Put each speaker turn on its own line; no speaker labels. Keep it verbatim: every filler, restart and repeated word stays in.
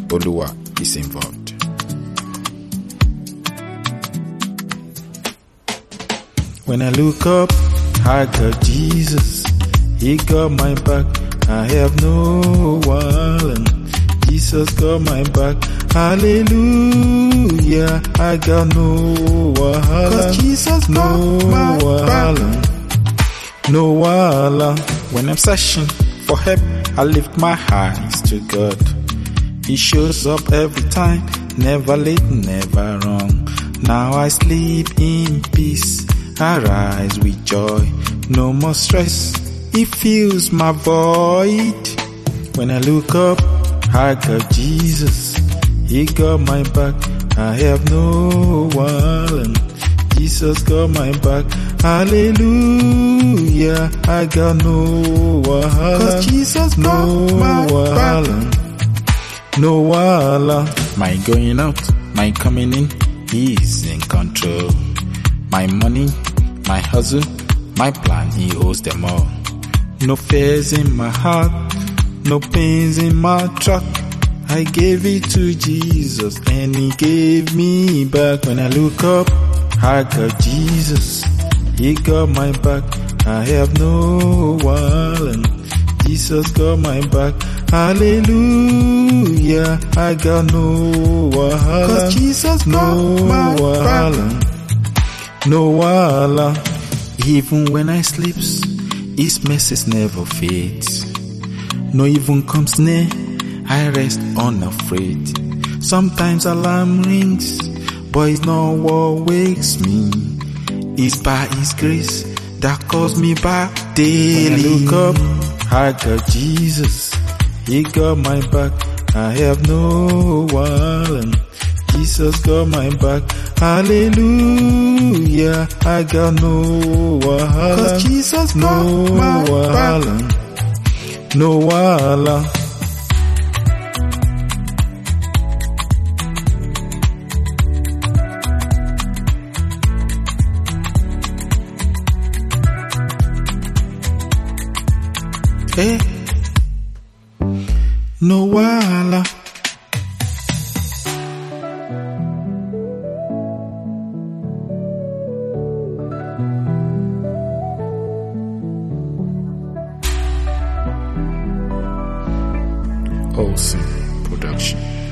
Oluwa is involved. When I look up, I got Jesus. He got my back. I have no one. Jesus got my back. Hallelujah. I got no wahala. 'Cause Jesus got no my wahala. Back. No wahala. When I'm searching for help, I lift my eyes to God. He shows up every time, never late, never wrong. Now I sleep in peace, I rise with joy. No more stress, He fills my void. When I look up, I got Jesus. He got my back. I have no one. Jesus got my back. Hallelujah. I got no wahala. 'Cause Jesus got no my wahala. Back. No wahala. My going out, my coming in, He's in control. My money, my hustle, my plan, He holds them all. No fears in my heart, no pains in my truck. I gave it to Jesus and He gave me back. When I look up, I got Jesus. He got my back. I have no one. Jesus got my back. Hallelujah. I got no wahala. 'Cause Jesus got no my wahala. Back. No wahala. Even when I sleeps, His mercies never fades. No even comes near, I rest unafraid. Sometimes alarm rings, but it's not what wakes me. It's by His grace that calls me back daily. When I look up, I got Jesus. He got my back. I have no one. Jesus got my back. Hallelujah. I got no wahala. 'Cause Jesus got no my wahala. Back. No wahala. Hey, no wahala. Olsen Production.